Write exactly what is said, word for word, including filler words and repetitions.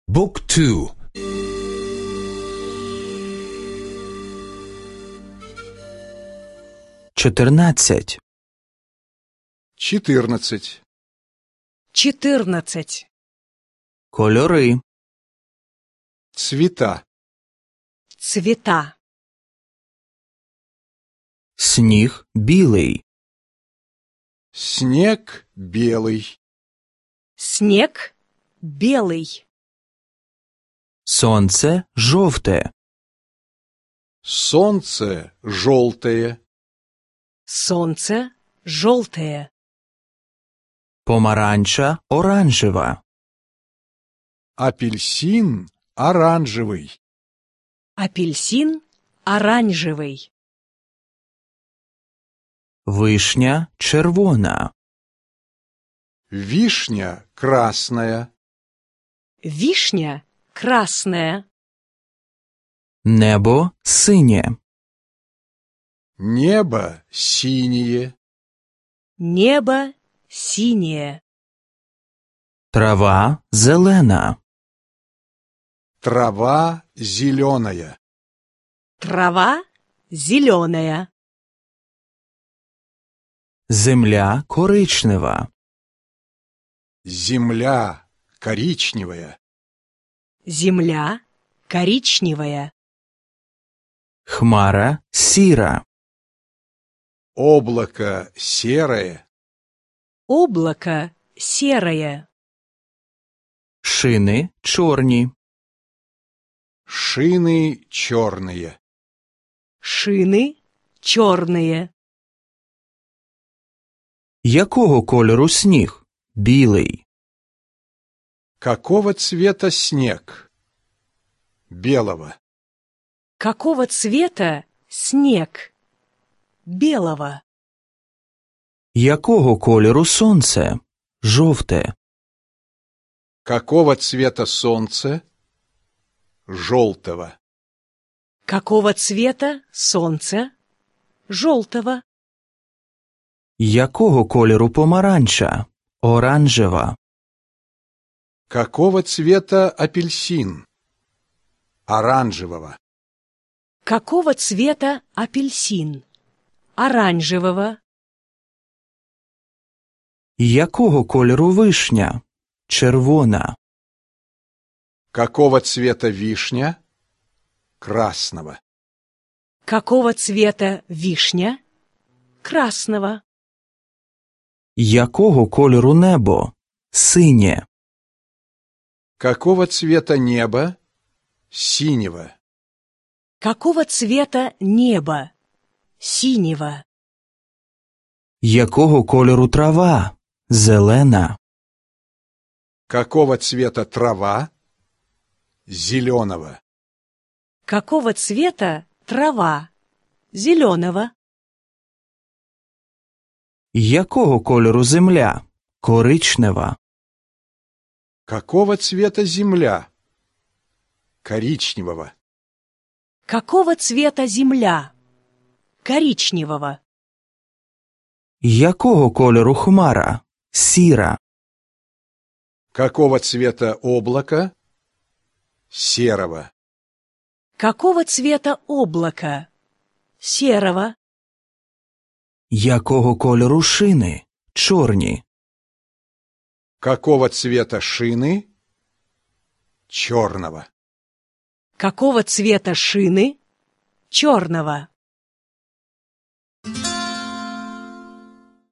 บุ๊กทูчотирнадцять четырнадцать четырнадцать кольори цвета цвета сніг білий снег белый снег белый сонце жовте солнце желтое солнце желтое помаранча оранжева апельсин оранжевый апельсин оранжевый вишня червона вишня красная вишня красная небо синє небо синее небо синее трава зелена трава зеленая трава зеленая земля коричнева земля коричневая земля коричневая хмара сіра облако серое облако серое шини чорні шины черные шины черные якого кольору сніг білий какого цвета снег белого какого цвета снег белого якого кольору сонце жовте какого цвета солнце желтого какого цвета солнце желтого якого кольору помаранча оранжева какого цвета апельсин оранжевого какого цвета апельсин оранжевого якого кольору вишня червона какого цвета вишня красного какого цвета вишня красного якого кольору небо синє какого цвета небо синего какого цвета небо синего якого кольору трава зелена какого цвета трава зеленого какого цвета трава зеленого якого кольору земля коричнева какого цвета земля коричневого какого цвета земля коричневого якого кольору хмара сіра какого цвета облако серого какого цвета облако серого якого кольору шини чорні какого цвета шины черного какого цвета шины черного